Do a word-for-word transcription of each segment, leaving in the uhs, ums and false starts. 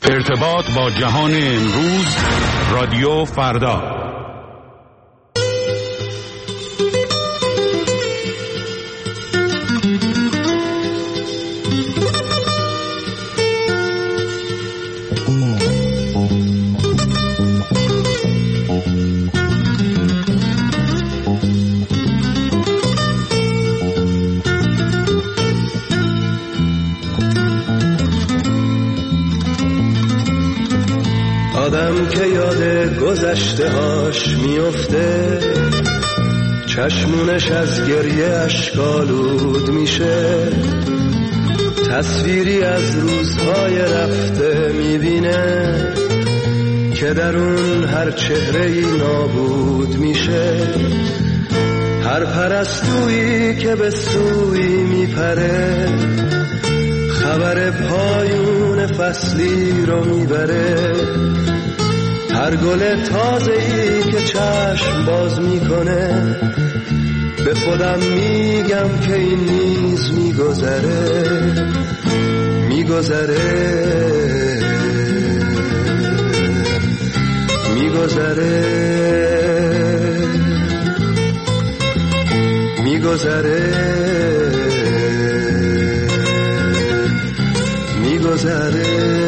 ارتباط با جهان امروز، رادیو فردا. آدم که یاد گذشته هاش میفته، چشمونش از گریه اشکالود میشه، تصویری از روزهای رفته میبینه که در اون هر چهره‌ای نابود میشه. هر پرستویی که به سوی میپره، خبر پایون فصلی رو میبره. هر گل تازه‌ای که چشم باز میکنه، به خودم میگم که این نیز میگذره میگذره میگذره میگذره میگذره.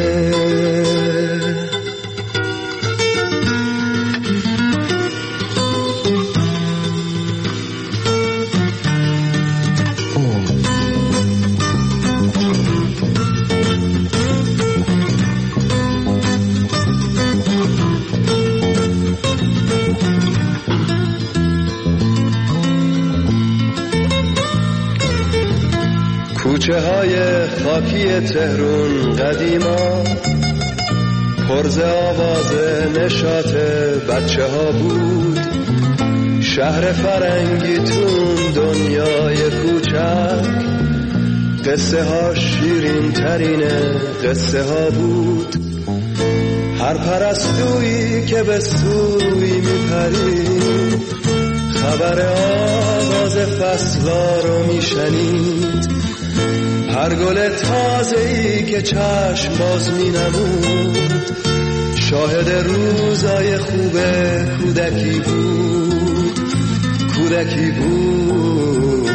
کوچه های خاکی تهرون قدیما پرز آواز نشاط بچه ها بود. شهر فرنگی تون دنیای کوچک، قصه ها شیرین ترین قصه ها بود. هر پرستویی که به سوی میپرید، خبر آواز فصلا رو میشنید. هر گل تازه‌ای که چشم باز می‌نمود، شاهد روزای خوب کودکی بود کودکی بود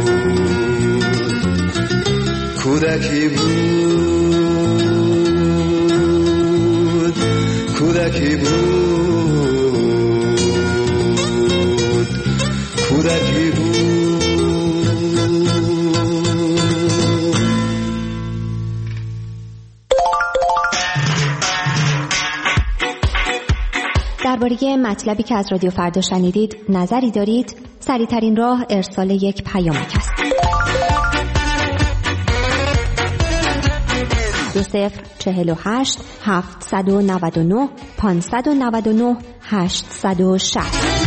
کودکی بود کودکی بود کودکی بود. درباره مطلبی که از رادیو فردا شنیدید نظری دارید؟ سریع‌ترین راه ارسال یک پیامک است. دو صفر چهل و هشت هفتصد و نود و نه پانصد و نود و نه هشتصد و شصت.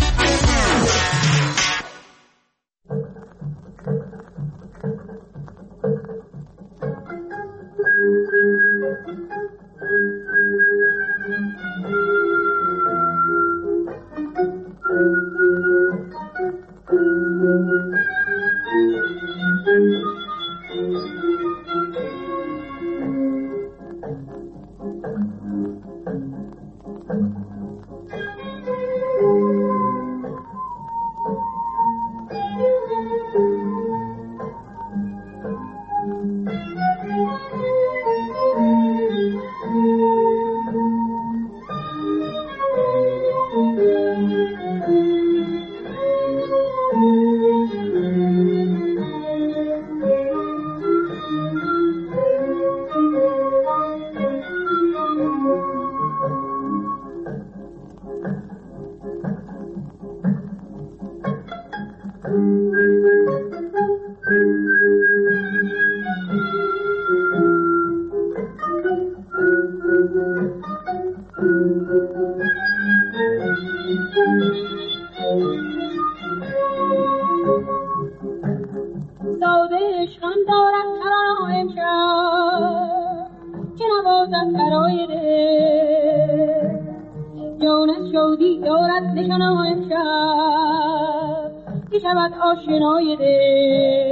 آشنای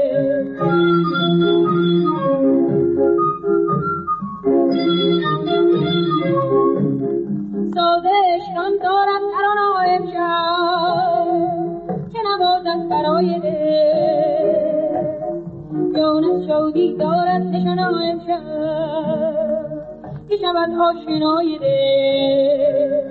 دل برای دل جان شادی دارد نشانه امشب که شود آشنای دل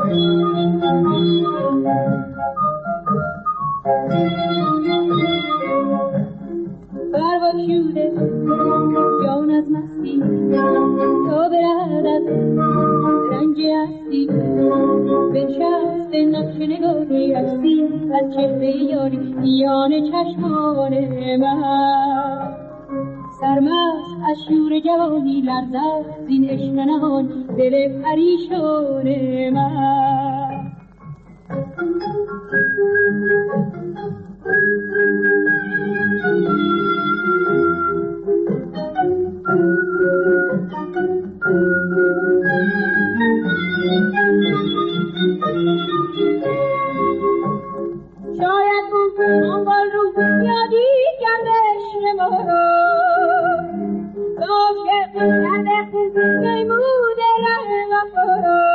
برباد شده جان از مستی تا برد از رنج هستی بنشست نقش نگاهی عکسی از چهره یاری میان چشمان من سرمست از شور جوانی لرزد زین عشق نهان دل پریشان من شاید اون آنگال رو یادی کردش ما رو عاشق کرده میمود ره وفا رو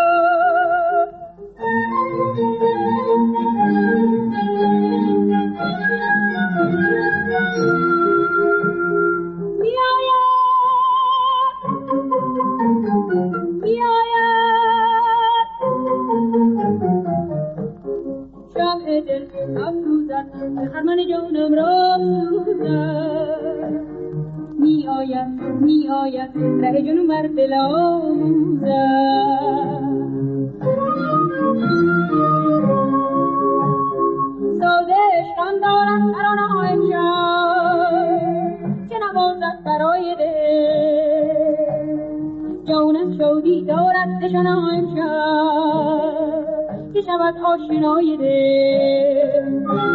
خرمن جانم را سوزد می آید می آید ره جنون بر دل آموزد ساز عشقم دارد ترانه امشب که نوازد برای دل جانم شادی دارد نشانه امشب که شود آشنای دل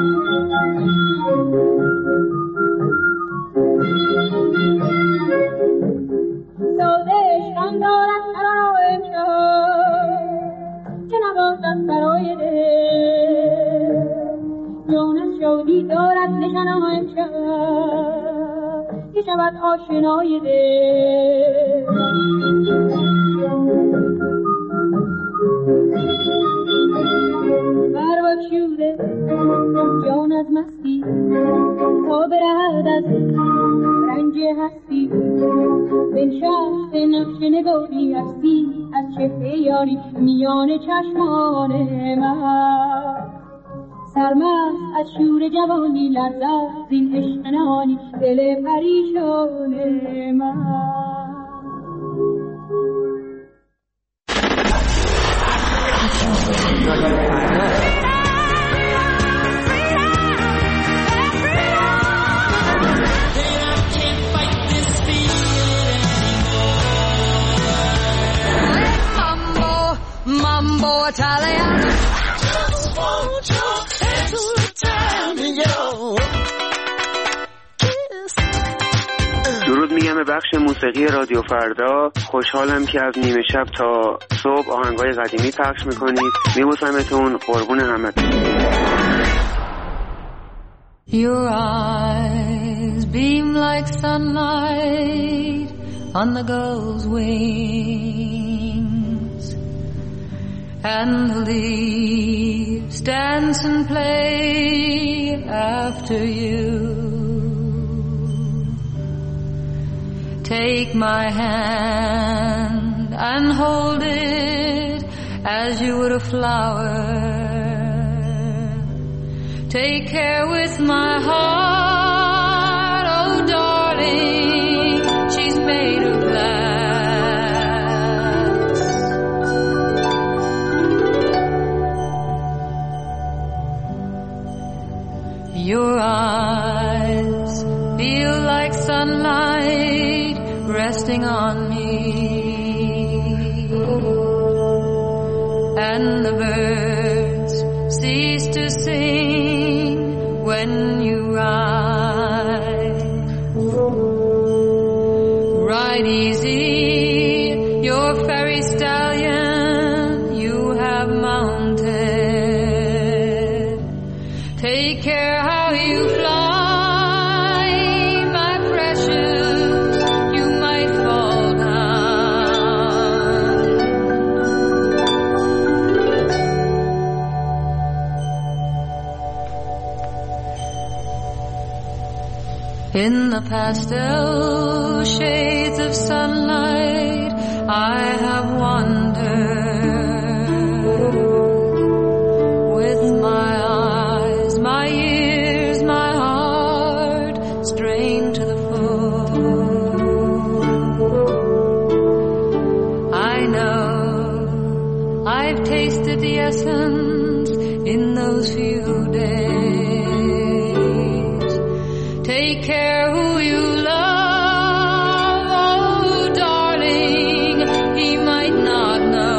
ساز عشقم دارد ترانه امشب که نوازد برای دل جانم شادی دارد نشانه امشب که شود آشنای دل برباد شده جان از مستی تا برد از رنج هستی بنشست نقش نگاهی عکسی از چهره یاری میان چشمان من سرمست از شور جوانی لرزد زین عشق نهانی دل پریشان من Mambo Italian. Just want your hands to time in your kiss. درود میگم به بخش موسیقی رادیو فردا. خوشحالم که از نیمه شب تا صبح آهنگای قدیمی پخش میکنید. میبوسمتون، قربون همتون. Your eyes beam like sunlight on the gull's wings, and the leaves dance and play after you. Take my hand and hold it as you would a flower. Take care with my heart, oh darling, she's made of glass. Your eyes feel like sunlight resting on me, and the birds cease to sing when you ride. Ride easy, your fairy stallion you have mounted. Take care how you fly, my precious, you might fall down. In the pastel shades of sunlight, I have wandered with my eyes, my ears, my heart strained to the full. I know I've tasted the essence in those few days. Take care who you love, oh darling, he might not know.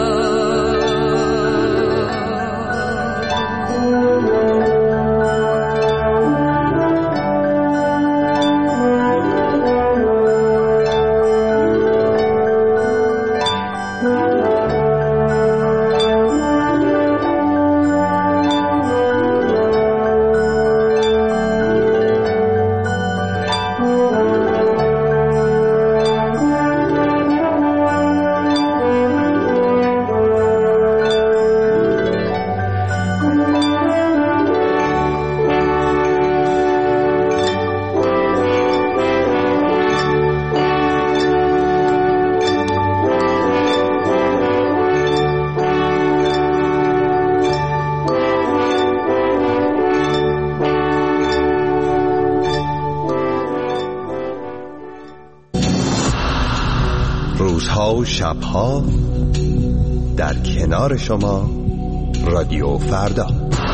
روزها و شبها در کنار شما رادیو فردا.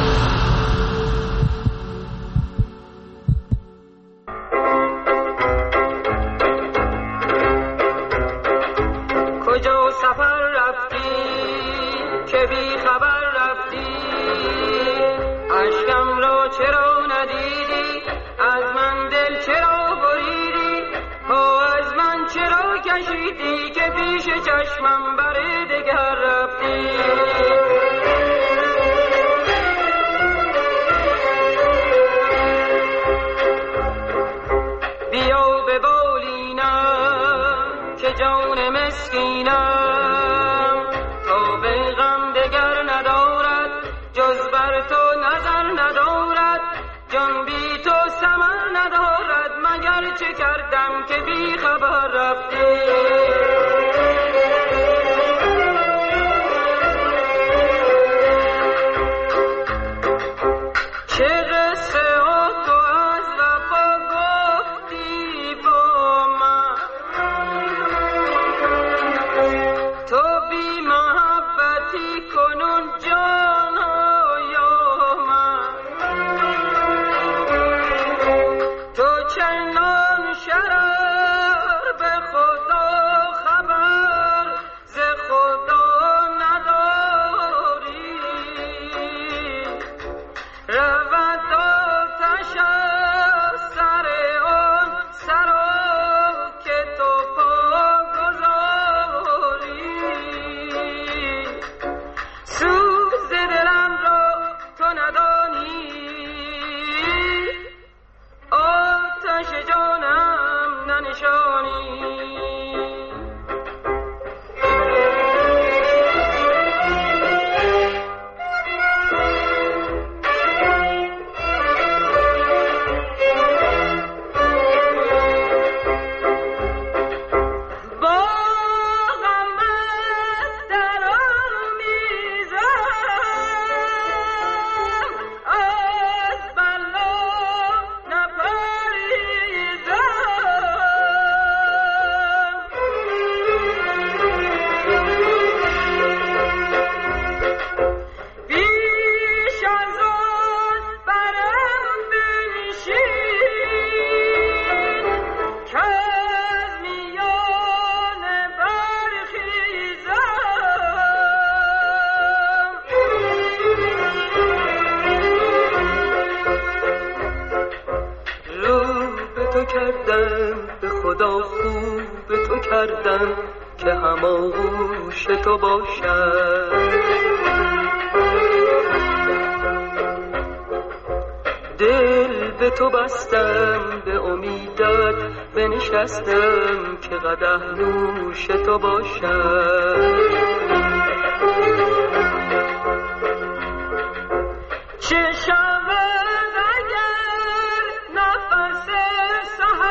کجا سفر رفتی که بی خبر رفتی؟ اشکم را چرا ندیدی؟ از من دل چرا بریدی؟ ها از من چرا کشیدی که پیش چشمم بر دگر رفتی؟ بیا به بالینم که جان مسکینم تا به غم دگر ندارد، جز بر تو نظر ندارد، جان بی تو ثمر ندارد. مگر چه کردم که بی خبر رفتی؟ چه قصه ها تو از وفا گفتی با من، تو بی محبتی کنون جان یا من، تو چنان شرر به خدا خبر ز خدا نداری. رود آتش از سر آن سرا که تو پا گذاری. سوز دلم را تو ندانی، آتش جانم ننشانی. که هماغوش تو باشم، دل به تو بستم، به امیدت بنشستم که قدح نوش تو باشم. چه شود اگر نفس سحر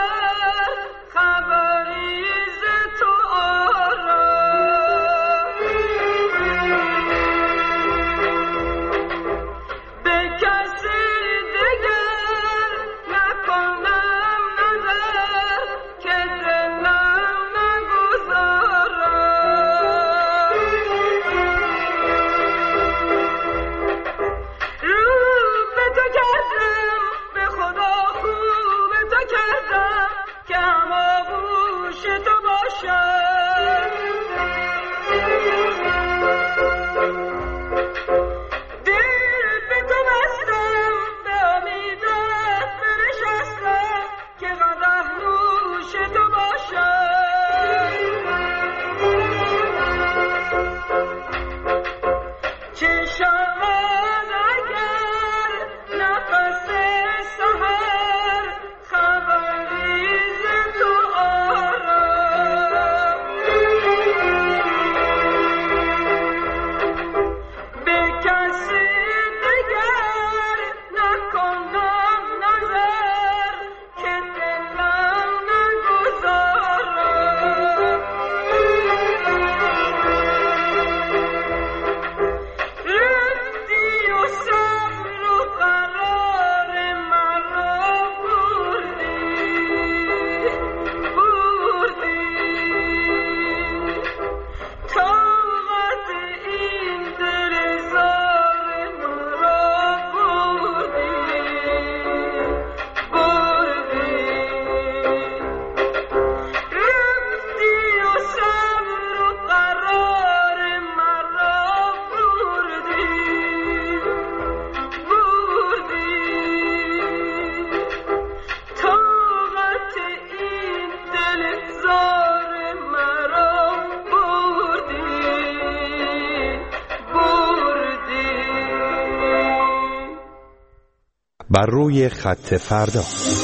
بر روی خط فردا.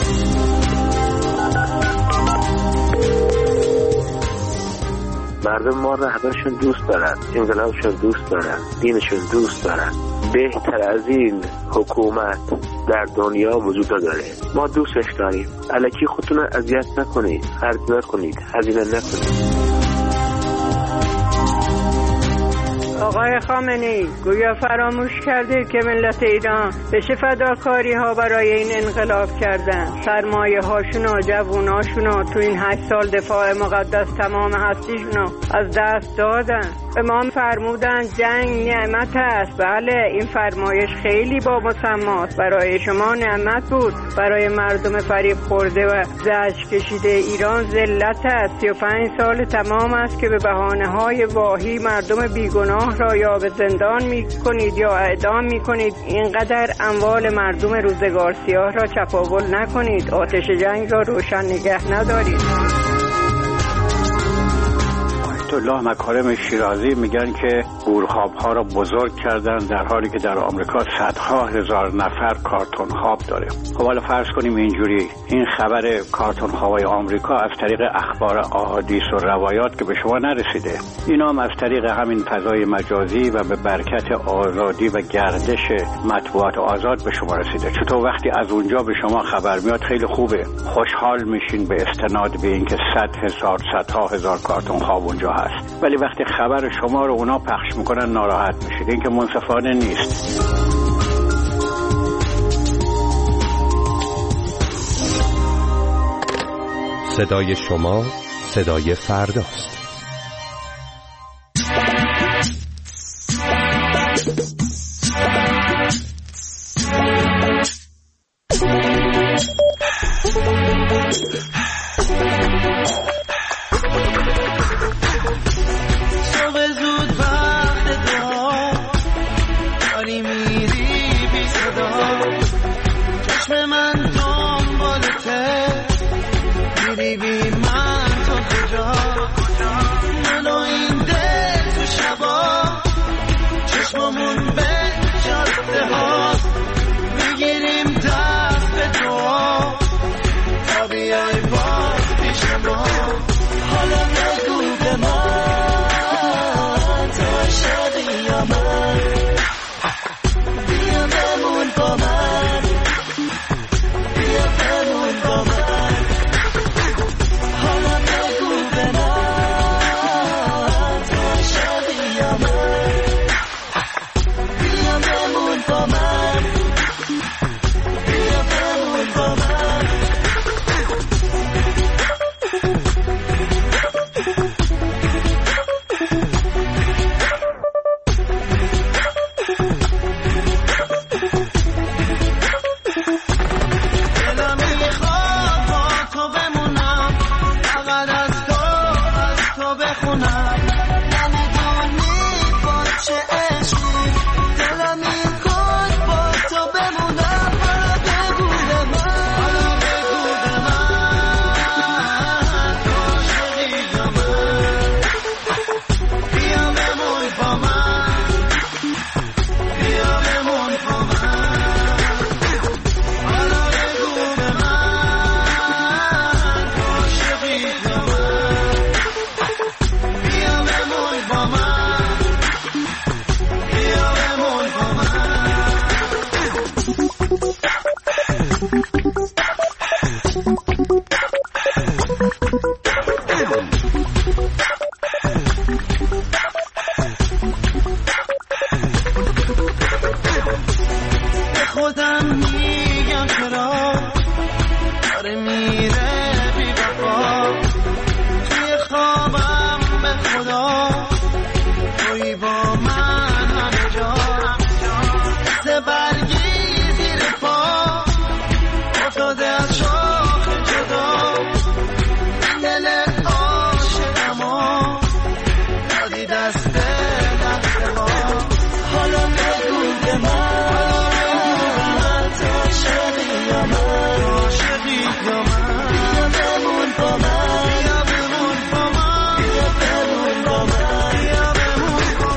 مردم ما رهبرشون دوست دارن، انقلابشون دوست دارن، دینشون دوست دارن. بهتر از این حکومت در دنیا وجود نداره. ما دوستش داریم. الکی خودتون اذیت نکنید، خرج نکنید، هزینه نکنید. آقای خامنه‌ای، گویا فراموش کردید که ملت ایران به چه فداکاری ها برای این انقلاب کردن. سرمایه هاشون و جووناشون رو تو این هشت سال دفاع مقدس تمام هستیشون رو از دست دادن. امام فرمودن جنگ نعمت است. بله، این فرمایش خیلی با مسماست. برای شما نعمت بود، برای مردم فریب خورده و زجر کشیده ایران ذلت است. سی و پنج سال تمام است که به بهانه های واهی مردم بیگناه را یا به زندان می کنید یا اعدام می کنید. اینقدر اموال مردم روزگار سیاه را چپاول نکنید. آتش جنگ را روشن نگه ندارید. الله مکارم شیرازی میگن که بورخواب ها را بزرگ کردن، در حالی که در آمریکا صدها هزار نفر کارتون خواب داره. خب حالا فرض کنیم اینجوری این خبر کارتون خوابای آمریکا از طریق اخبار احادیث و روایات که به شما نرسیده، اینا هم از طریق همین فضای مجازی و به برکت آزادی و گردش مطبوعات آزاد به شما رسیده. چطور وقتی از اونجا به شما خبر میاد خیلی خوبه، خوشحال میشین به استناد به اینکه صد هزار صدها هزار کارتون خواب اونجا هست. ولی وقتی خبر شما رو اونا پخش میکنن ناراحت میشید. این که منصفانه نیست. صدای شما صدای فرداست.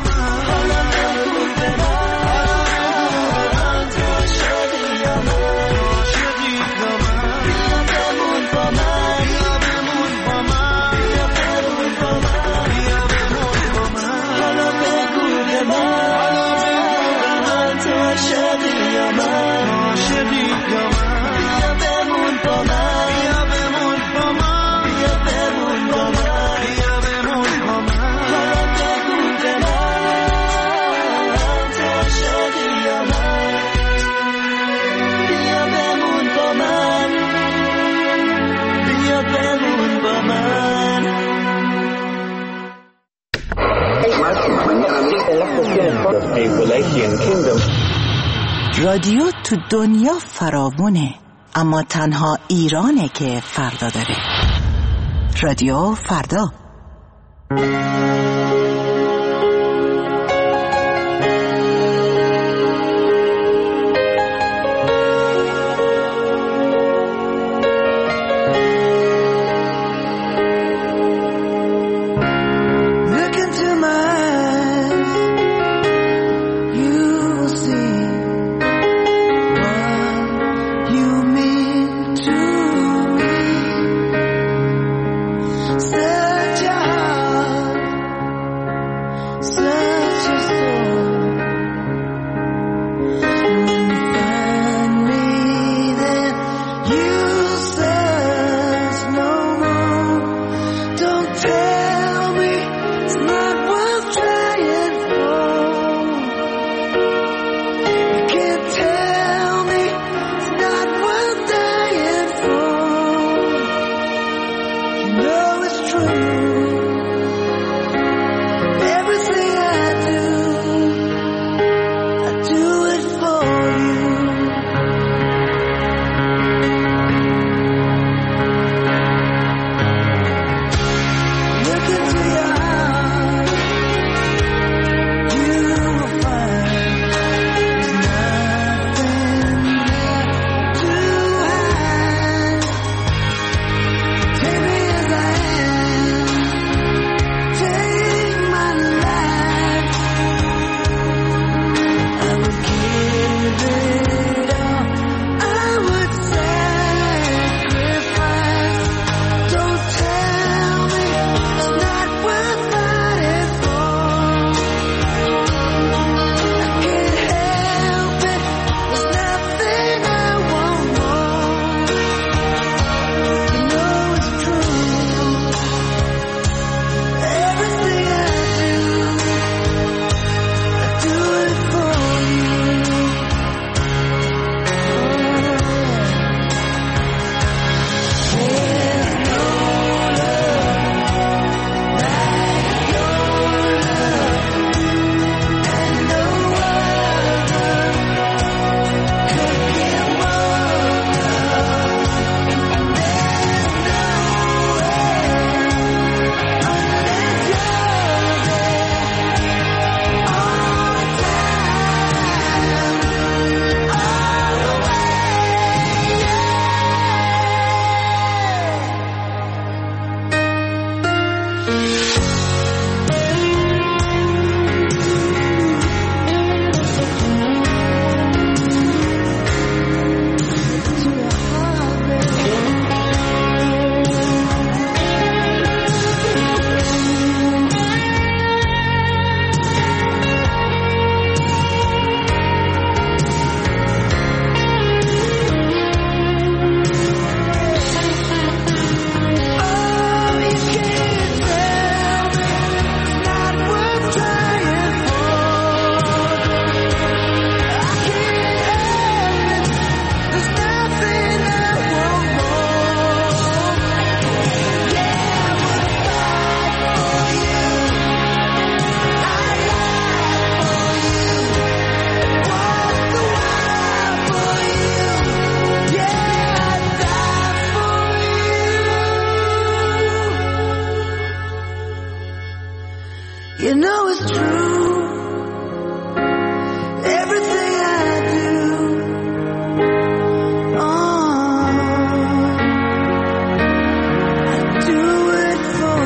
Love. رادیو تو دنیا فراوونه، اما تنها ایرانه که فردا داره. رادیو فردا. You know it's true. Everything I do, oh, I do it for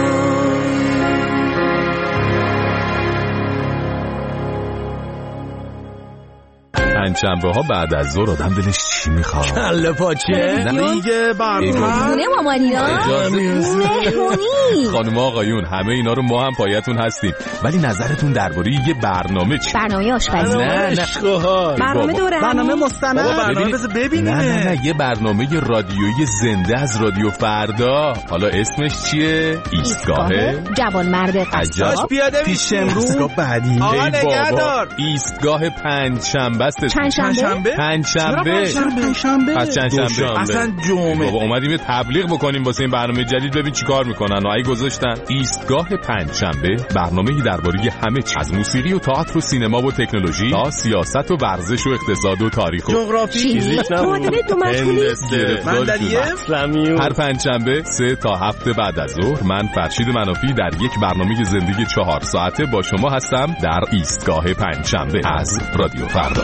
پنجشنبه ها بعد از ظهر آدم دلش چی میخواد؟ کله پاچه؟ نه دیگه برنامه خونه مامانینا مهمونی. خانم آقایون همه اینا رو ما هم پایتون هستیم، ولی نظرتون درباره یه برنامه چی؟ برنامه آشپزی. نه نه برنامه دوره برنامه مستند. برنامه بذار ببینیم. نه نه نه یه برنامه رادیویی زنده از رادیو فردا. حالا اسمش چیه؟ ایستگاه جوانمرد قصاب. پیاده پیش امروز بعدی. آقا نگهدار. ایستگاه پنجشنبه است. پنجشنبه؟ پنجشنبه. شنبه. پس چند شنبه؟ اصلا جمعه. بابا اومدیم یه تبلیغ بکنیم واسه این برنامه جدید، ببین چیکار میکنن. و ای گذاشتن ایستگاه پنجشنبه، برنامه‌ای درباره همه چیز از موسیقی و تئاتر و سینما و تکنولوژی تا سیاست و ورزش و اقتصاد و تاریخ و جغرافی، معادله دو مجهولی، بندریه. هر پنجشنبه سه تا هفت بعد از ظهر من فرشید منافی در یک برنامه زندگی چهار ساعته با شما هستم در ایستگاه پنجشنبه از رادیو فردا.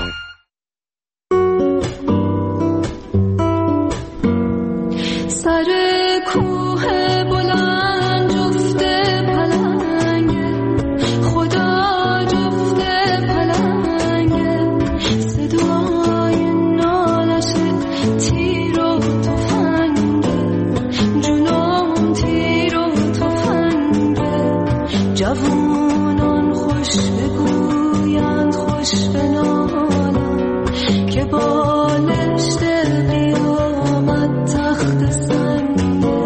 سر کوه بلند جفته پلنگه، خدا جفته پلنگه، صدای نالش تیر و تفنگه، جنون تیر و تفنگه، جوونان خوش بگویند خوش بنالند که بالشت قیامت تخت سنگه.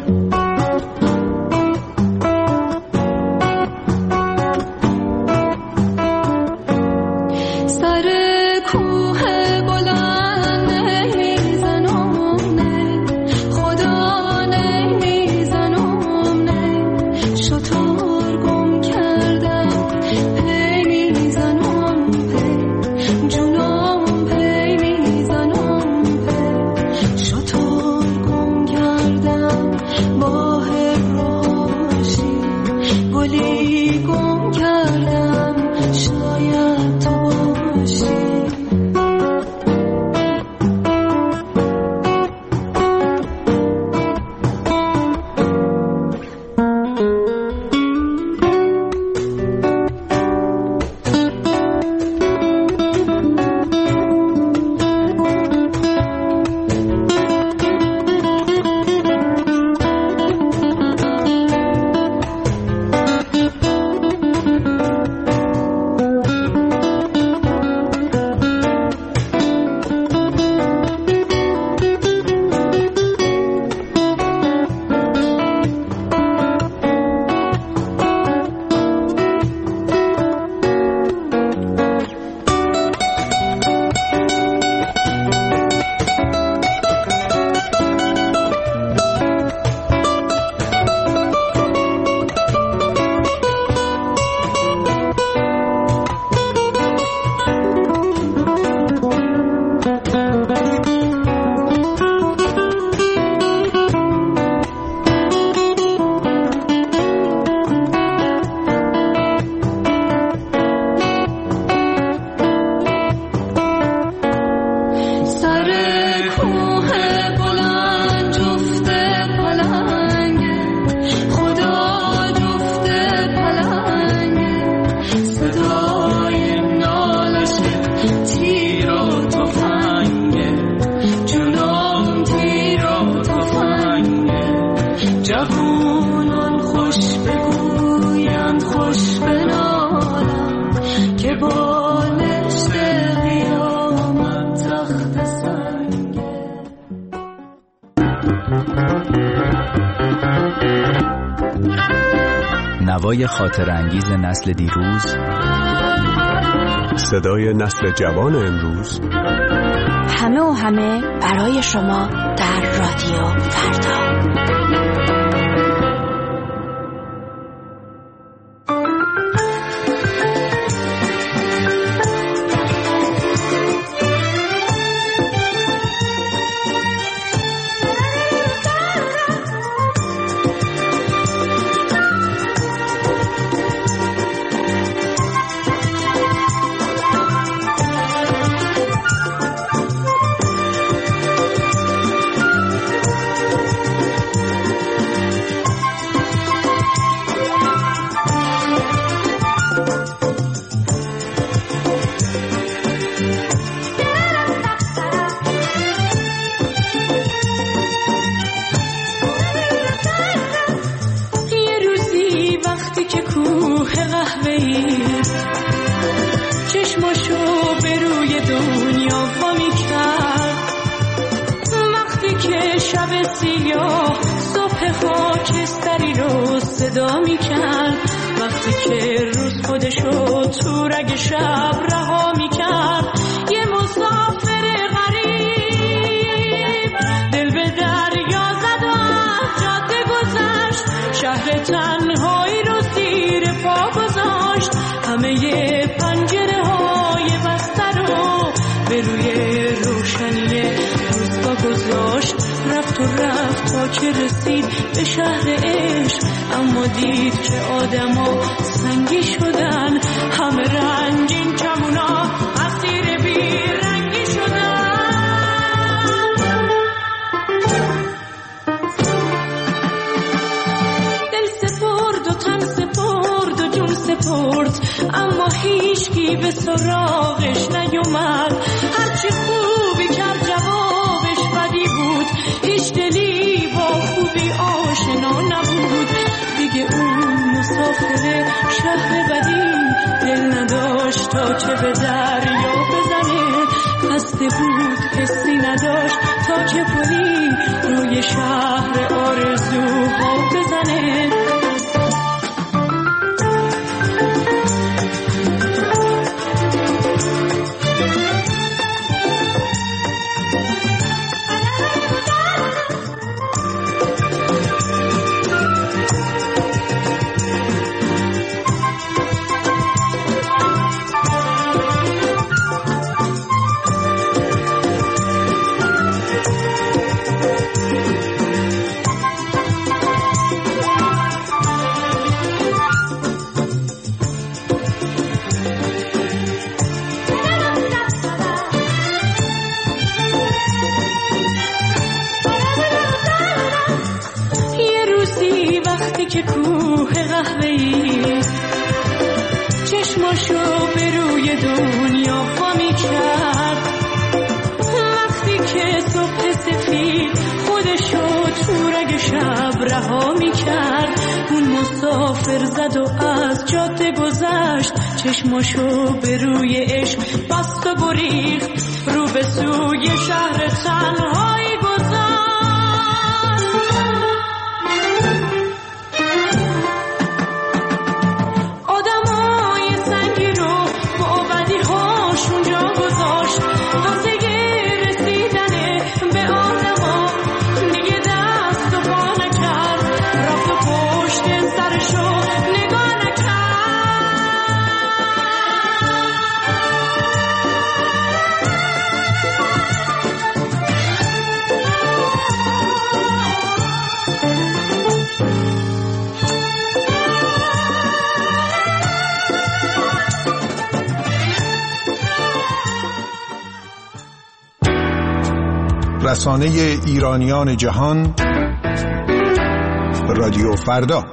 سر کوه بلند نمیزنم نه، خدا نمیزنم نه، شطور گم کردم پی میزنم پی، جونم پی میزنم پی، شطور گم کردم ماه راشی، گلی گم کردم شاید تو باشی. جوانان خوش بگویند خوش بنالند که بالشت قیامت تخت سنگه. نوای خاطر انگیز نسل دیروز، صدای نسل جوان امروز، همه و همه برای شما در رادیو فردا. صدا میکرد وقتی که روز خودشو تو رگ شب رها میکرد، یه مسافر غریب همه پنجره های بسته رو به روی روشنی روستا گذاشت. رفت و رفت تا که رسید به شهر عشق، اما دید که آدما سنگی شدن، همه رنگین کمونا اسیر بی رنگی شدن. دل سپرد و تن سپرد و جون سپرد، اما هیچکی به سراغش نیومد. هرچی خوبی کرد جوابش بدی بود، هیچ دلی با خوبی آشنا نبود. دیگه اون مسافر شهر بدی دل نداشت تا که به دریا بزنه، خسته بود حسی نداشت تا که پلی روی شهر آرزوها بزنه. که کوه قهوه‌ای چشماشو به روی دنیا وامی کرد، وقتی که صبح سفید خودشو تو رگ شب رها می کرد. اون مسافر زد و از جاده گذشت، چشماشو به روی عشق بست و گریخت، رو به سوی شهر تنهایی گذشت. رسانه ایرانیان جهان، رادیو فردا.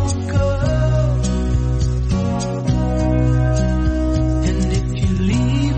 Leave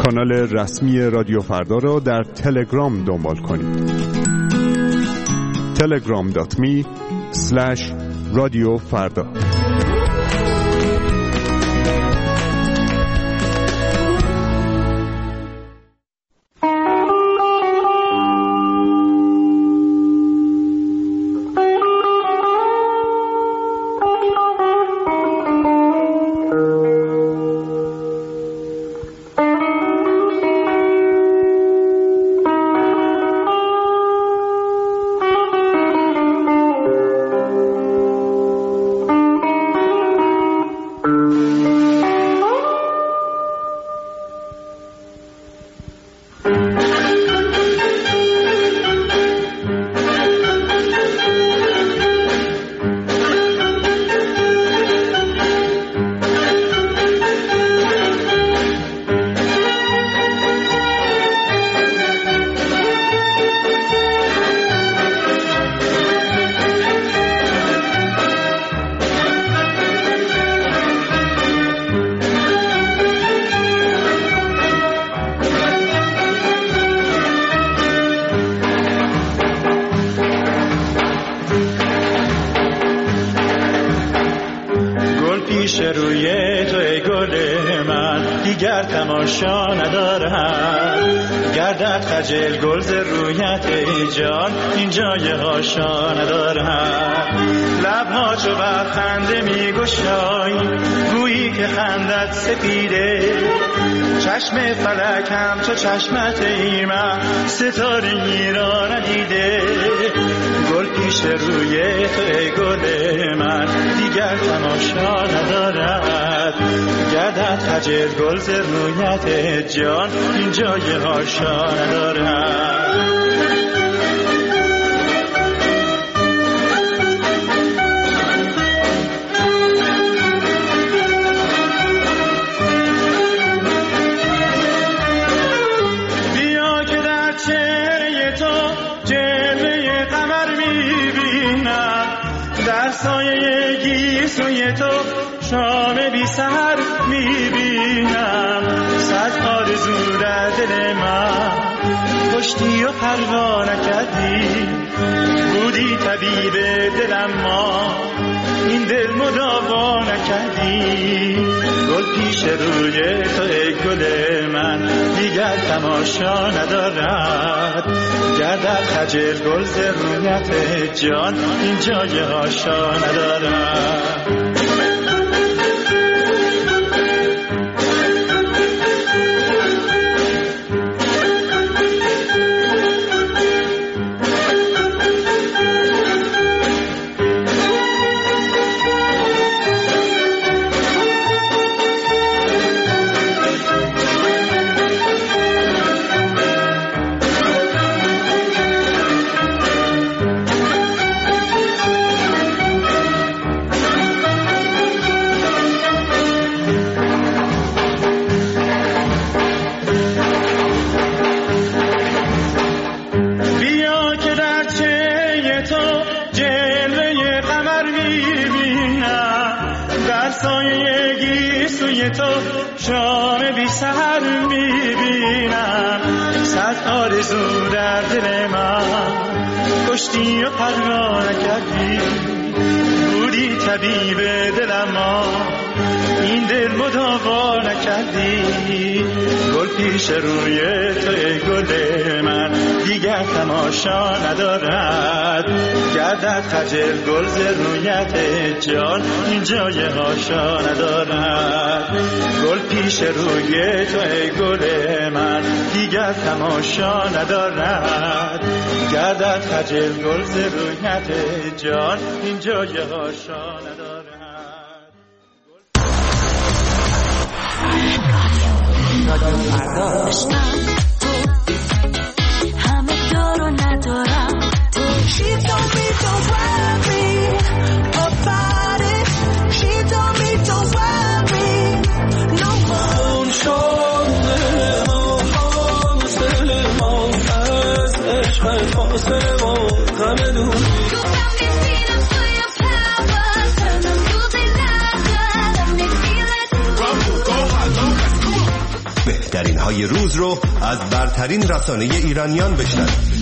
کانال رسمی رادیو فردا را در تلگرام دنبال کنید. تلگرام دات می اسلش رادیو فردا. پیش روی توی گل من دیگر تماشا ندارم، گردد خجل گل ز رویت ای جان این جای هاشا ندارم. لبها چو بر خنده می گشای گویی که خندت سپیده، چشم فلک هم چو چشمت ای من ستاره را ندیده. گل پیش روی تو ای گل من دیگر تماشا ندارد، گردد خجل گل ز رویت جان این جای هاشا ندارد. سایه گیسوی تو شام بی سحر میبینم، صد آرزو در دل من کشتی و پروا نکردی، بودی طبیب دلم ما این دل مداوا نکردی. گل پیش روی تو ای گل من دیگر تماشا ندارد، گردد خجل گل ز رویت جان این جای هاشا ندارد. آرزو در دل من کشتی و پروا نکردی، بودی طبیب دلم ما این دل مداوا نکردی. گل پیش روی تو ای گل من دیگر تماشا ندارد، گردد خجل گل ز رویت جان این جای هاشا ندارد. گل پیش روی تو ای گل من دیگر تماشا ندارد، گردد خجل گل ز رویت جان این جای هاشا ندارد. همه دارو ندارم تو She told me don't worry about it. She told me don't worry no more. اون شده ما فاصله ما از عشق فاصله ما غم دوری. بهترین های روز رو از برترین رسانه ایرانیان بشنوید.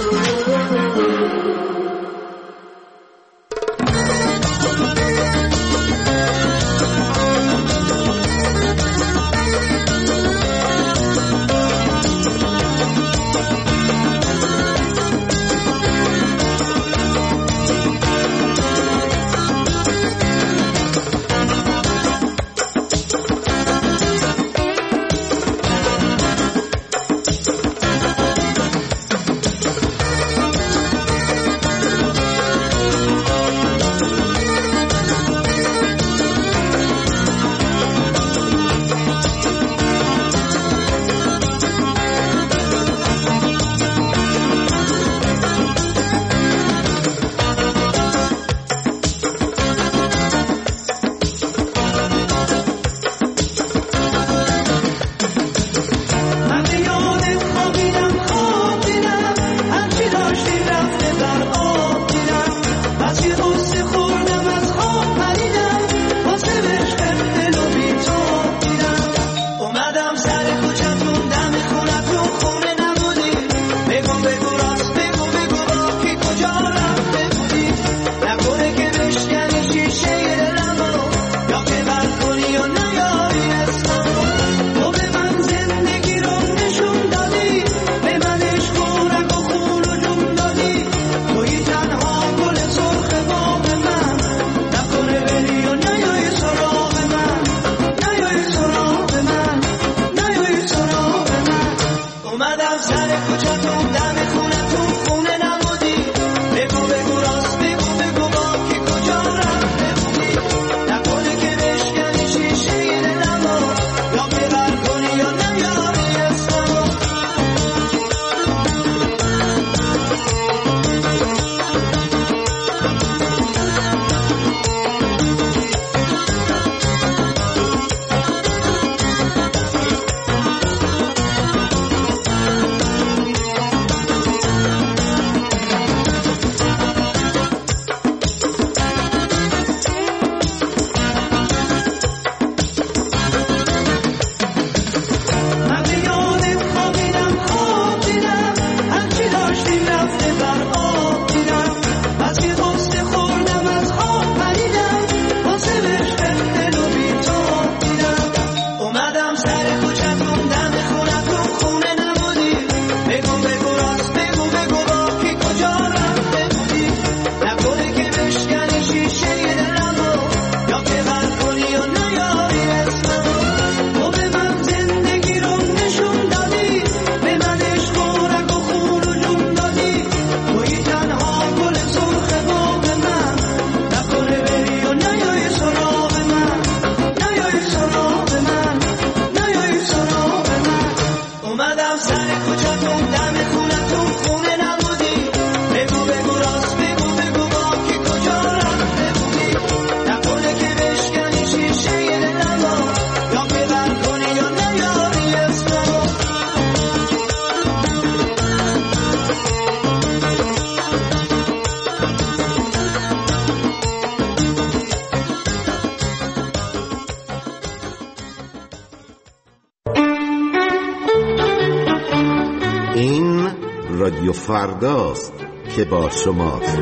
رادیو فرداست که با شماست.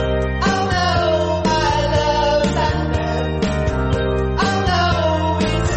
Oh no,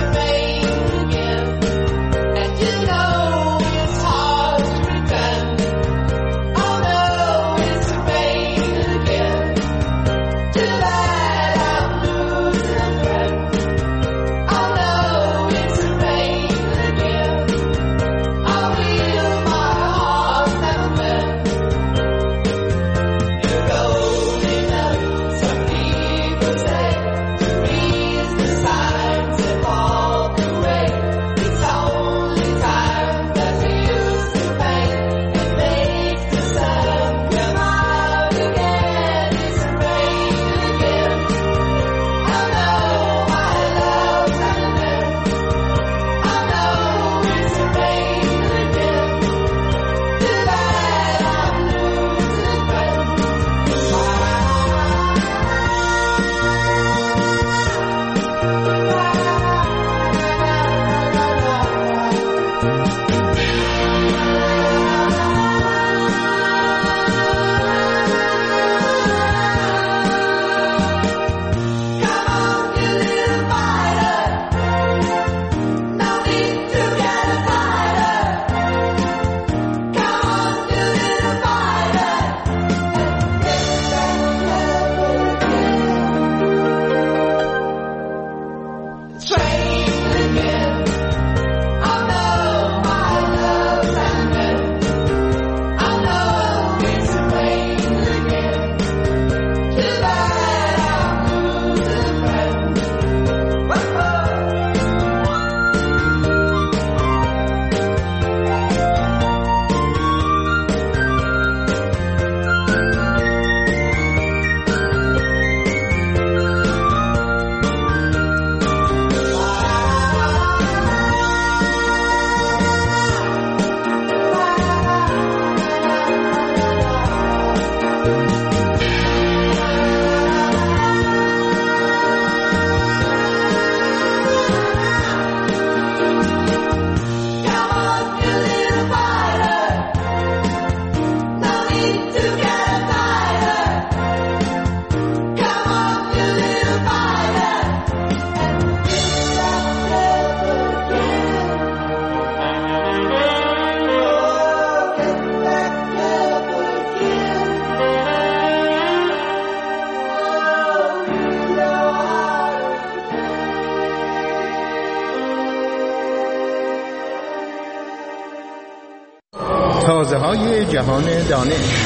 رازه های جهان دانش.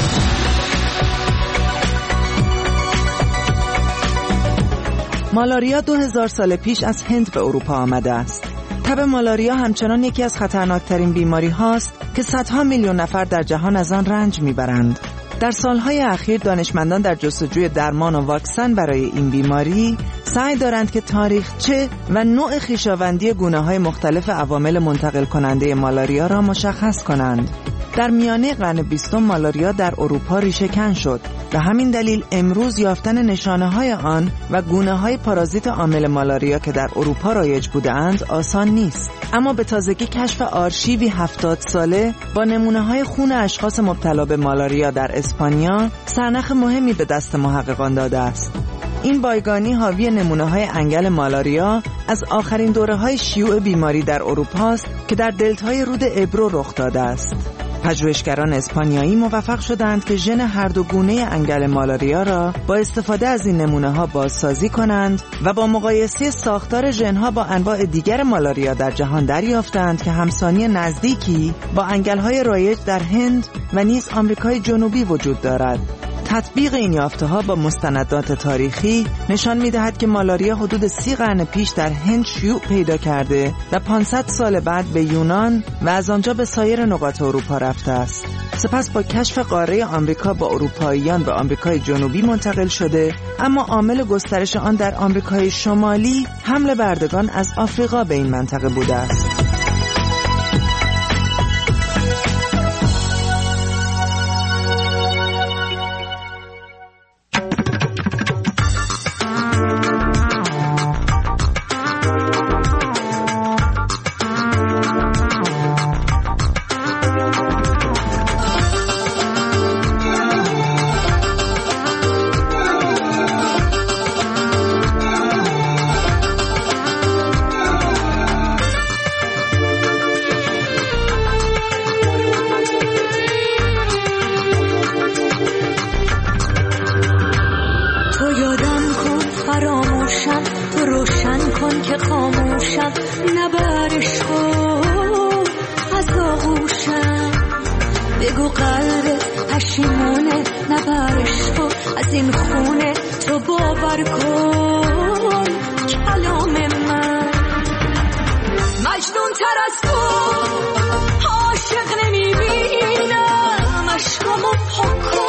مالاریا دو هزار سال پیش از هند به اروپا آمده است. تب مالاریا همچنان یکی از خطرناکترین بیماری هاست که صدها میلیون نفر در جهان از آن رنج میبرند. در سالهای اخیر دانشمندان در جستجوی درمان و واکسن برای این بیماری سعی دارند که تاریخچه و نوع خویشاوندی گونه‌های مختلف عوامل منتقل کننده مالاریا را مشخص کنند. در میانه قرن بیستم مالاریا در اروپا ریشه‌کن شد و همین دلیل امروز یافتن نشانه‌های آن و گونه‌های پارازیت عامل مالاریا که در اروپا رایج بودند آسان نیست. اما به تازگی کشف آرشیوی هفتاد ساله با نمونه‌های خون اشخاص مبتلا به مالاریا در اسپانیا سرنخ مهمی به دست محققان داده است. این بایگانی حاوی نمونه‌های انگل مالاریا از آخرین دوره‌های شیوع بیماری در اروپا است که در دلتای رود ابرو رخ داده است. پژوهشگران اسپانیایی موفق شدند که ژن هر دو گونه انگل مالاریا را با استفاده از این نمونه‌ها بازسازی کنند و با مقایسه ساختار ژن‌ها با انواع دیگر مالاریا در جهان دریافتند که همسانی نزدیکی با انگل‌های رایج در هند و نیز آمریکای جنوبی وجود دارد. تطبیق این یافته‌ها با مستندات تاریخی نشان می‌دهد که مالاریا حدود سی قرن پیش در هند شیوع پیدا کرده و پانصد سال بعد به یونان و از آنجا به سایر نقاط اروپا رفته است. سپس با کشف قاره آمریکا با اروپاییان به آمریکای جنوبی منتقل شده، اما عامل گسترش آن در آمریکای شمالی حمل بردگان از آفریقا به این منطقه بوده است. بگو قلبت پشیمونه نبرش تو از این خونه تو باور کن کلام من مجنون تر از تو عاشق نمیبینم عشقمو پاک